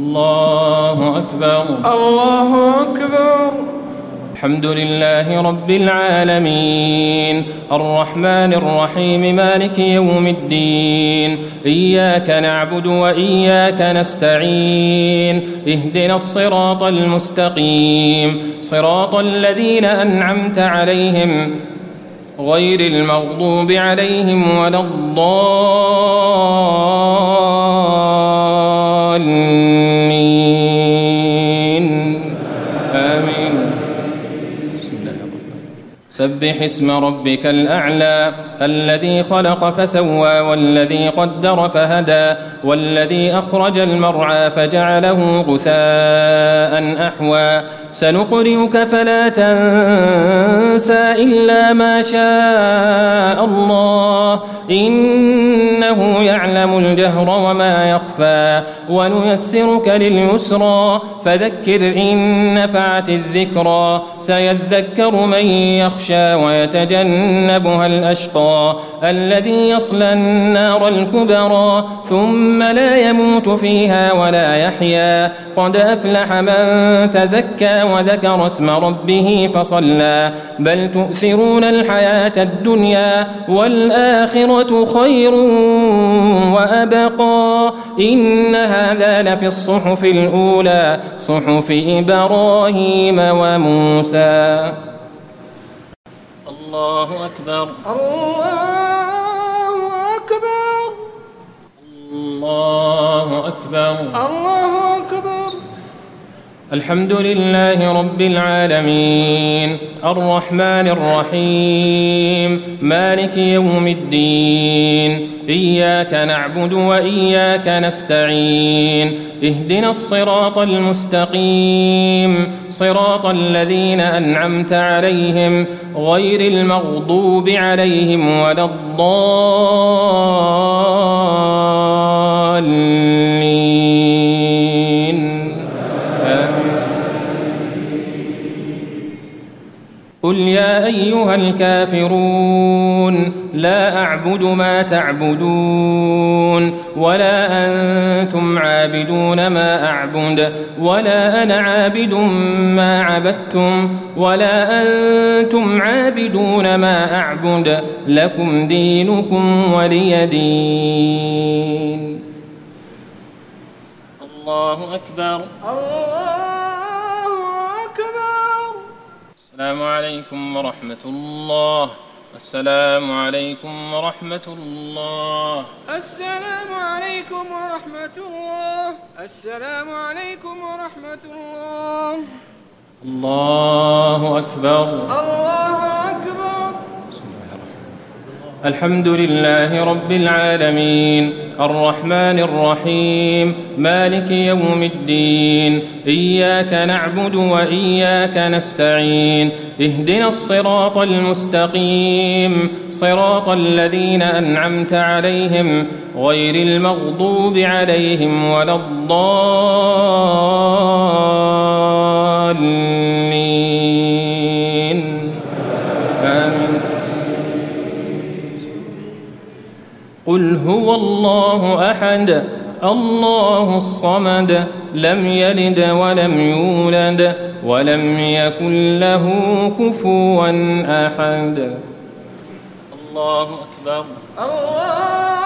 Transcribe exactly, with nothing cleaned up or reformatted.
الله أكبر الله أكبر. الحمد لله رب العالمين الرحمن الرحيم مالك يوم الدين إياك نعبد وإياك نستعين اهدنا الصراط المستقيم صراط الذين أنعمت عليهم غير المغضوب عليهم ولا الضالين آمين. سبح اسم ربك الأعلى الذي خلق فسوى والذي قدر فهدى والذي أخرج المرعى فجعله غثاء أحوى سنقرئك فلا تنسى إلا ما شاء الله إنه يعلم الجهر وما يخفى ونيسرك لليسرى فذكر إن نفعت الذكرى سيذكر من يخشى ويتجنبها الأشقى الذي يصلى النار الكبرى ثم لا يموت فيها ولا يحيا قد أفلح من تزكى وذكر اسم ربه فصلى بل تؤثرون الحياة الدنيا والآخرة خير وأبقى إن هذا لفي الصحف الأولى صحف إبراهيم وموسى. الله أكبر الله أكبر الله أكبر الله أكبر. الحمد لله رب العالمين الرحمن الرحيم مالك يوم الدين إياك نعبد وإياك نستعين اهدنا الصراط المستقيم صراط الذين أنعمت عليهم غير المغضوب عليهم ولا الضالين. قل يا أيها الكافرون لا أعبد ما تعبدون ولا أنتم عابدون ما أعبد ولا أنا عابد ما عبدتم ولا أنتم عابدون ما أعبد لكم دينكم ولي دين. الله أكبر الله أكبر. السلام عليكم ورحمة الله. السلام عليكم ورحمة الله. السلام عليكم ورحمة الله. السلام عليكم ورحمة الله. الله أكبر الله أكبر. الحمد لله رب العالمين الرحمن الرحيم مالك يوم الدين إياك نعبد وإياك نستعين اهدنا الصراط المستقيم صراط الذين أنعمت عليهم غير المغضوب عليهم ولا الضالين آمين. قل هو الله أحد الله الصمد لم يلد ولم يولد ولم يكن له كفوا أحد. الله أكبر الله